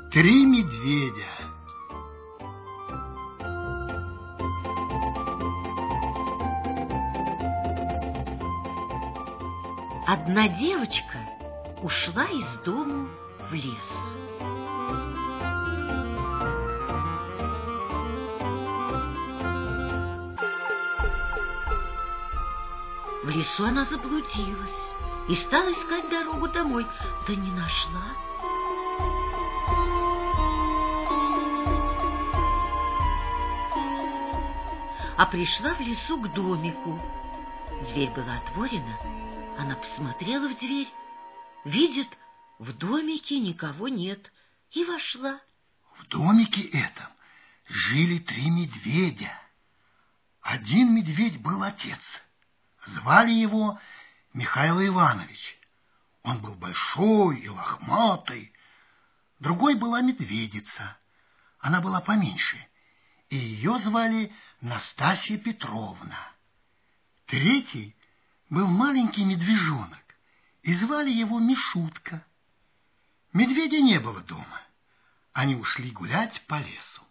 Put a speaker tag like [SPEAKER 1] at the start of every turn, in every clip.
[SPEAKER 1] Три медведя.
[SPEAKER 2] Одна девочка ушла из дому в лес. В лесу она заблудилась и стала искать дорогу домой, да не нашла. А пришла в лесу к домику. Дверь была отворена. Она посмотрела в дверь, видит, в домике никого нет, и вошла.
[SPEAKER 1] В домике этом жили три медведя. Один медведь был отец. Звали его Михаил Иванович. Он был большой и лохматый. Другой была медведица. Она была поменьше, и ее звали Настасья Петровна. Третий был маленький медвежонок, и звали его Мишутка. Медведя не было дома. Они ушли гулять по лесу.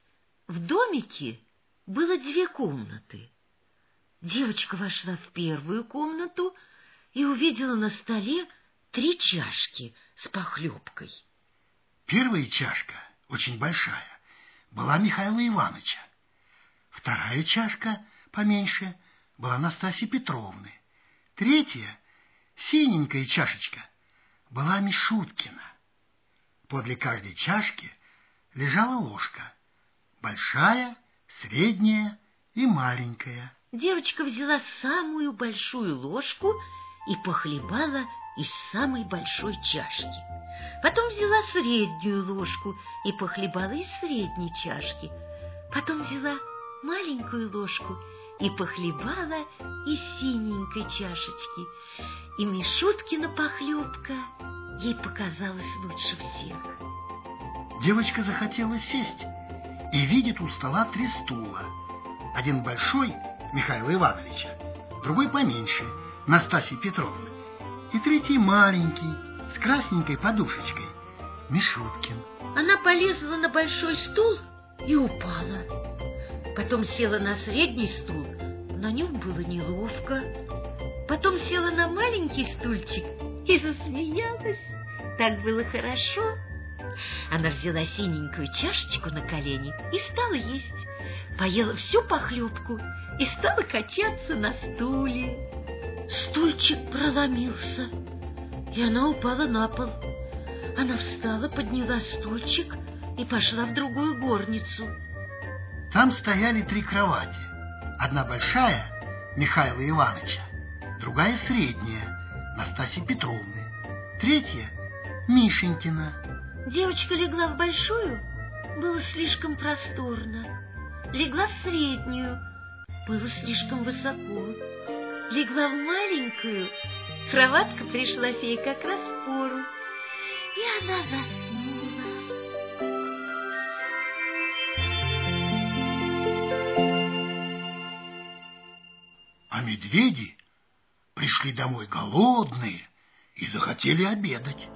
[SPEAKER 2] В домике было две комнаты. Девочка вошла в первую комнату и увидела на столе три чашки с похлебкой.
[SPEAKER 1] Первая чашка, очень большая, была Михаила Ивановича. Вторая чашка, поменьше, была Настасьи Петровны. Третья, синенькая чашечка, была Мишуткина. Подле каждой чашки лежала ложка, большая, средняя и маленькая.
[SPEAKER 2] Девочка взяла самую большую ложку и похлебала из самой большой чашки. Потом взяла среднюю ложку и похлебала из средней чашки. Потом взяла маленькую ложку и похлебала из синенькой чашечки. И Мишуткина похлебка ей показалась лучше всех.
[SPEAKER 1] Девочка захотела сесть и видит у стола три стула. Один большой Михаила Ивановича, другой поменьше Настасьи Петровны, и третий маленький с красненькой подушечкой Мишуткин.
[SPEAKER 2] Она полезла на большой стул и упала. Потом села на средний стул, на нем было неловко. Потом села на маленький стульчик и засмеялась. Так было хорошо. Она взяла синенькую чашечку на колени и стала есть. Поела всю похлебку и стала качаться на стуле. Стульчик проломился, и она упала на пол. Она встала, подняла стульчик и пошла в другую горницу.
[SPEAKER 1] Там стояли три кровати. Одна большая Михаила Ивановича, другая средняя Настасьи Петровны, третья Мишенькина.
[SPEAKER 2] Девочка легла в большую, было слишком просторно. Легла в среднюю, было слишком высоко. Легла в маленькую, кроватка пришлась ей как раз в пору, и она заснула.
[SPEAKER 1] А медведи пришли домой голодные и захотели обедать.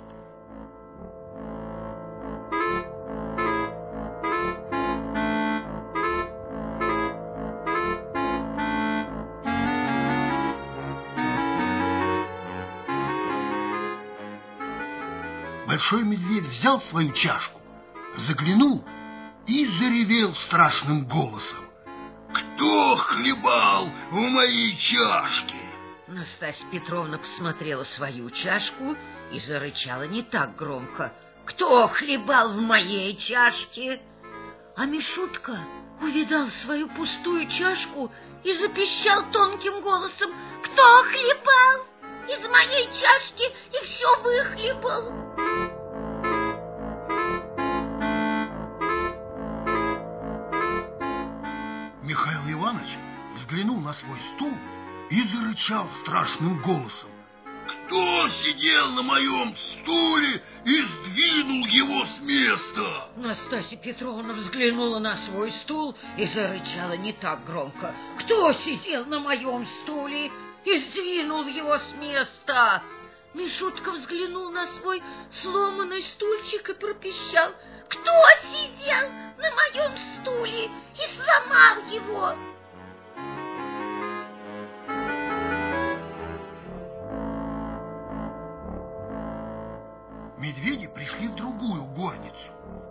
[SPEAKER 1] Большой медведь взял свою чашку, заглянул и заревел страшным голосом: «Кто хлебал в моей чашке?»
[SPEAKER 2] Настасья Петровна посмотрела свою чашку и зарычала не так громко: «Кто хлебал в моей чашке?» А Мишутка увидал свою пустую чашку и запищал тонким голосом: «Кто хлебал из моей чашки и все выхлебал?»
[SPEAKER 1] Михаил Иванович взглянул на свой стул и зарычал страшным голосом: «Кто сидел на моем стуле и сдвинул его с места?»
[SPEAKER 2] Настасья Петровна взглянула на свой стул и зарычала не так громко: «Кто сидел на моем стуле и сдвинул его с места?» Мишутка взглянул на свой сломанный стульчик и пропищал: Кто сидел на моем стуле и сломал его?
[SPEAKER 1] Медведи пришли в другую горницу.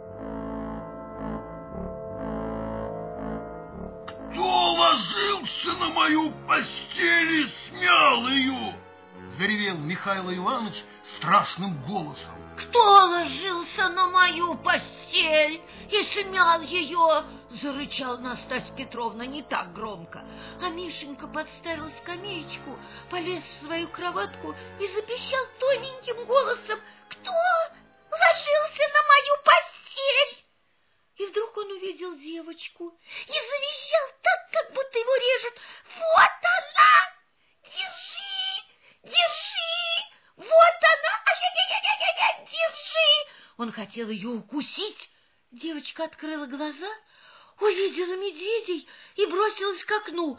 [SPEAKER 1] «Кто ложился на мою постель и смял ее?» — заревел Михаил Иванович страшным голосом.
[SPEAKER 2] «Кто ложился на мою постель и смял ее?» — зарычал Настасья Петровна не так громко. А Мишенька подставил скамеечку, полез в свою кроватку и запищал тоненьким голосом: «Кто ложился на мою постель?» И вдруг он увидел девочку и завизжал так, как будто его режут. «Вот она! Держи! Держи! Вот она! Ай-яй-яй-яй-яй! Держи!» Он хотел ее укусить. Девочка открыла глаза, увидела медведей и бросилась к окну.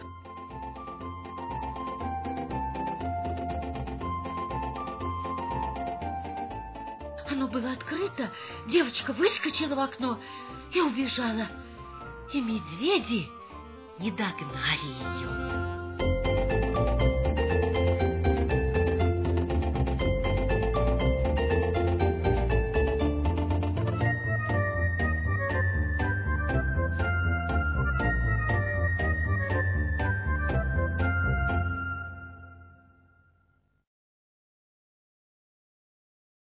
[SPEAKER 2] Оно было открыто, девочка выскочила в окно и убежала. И медведи не догнали ее.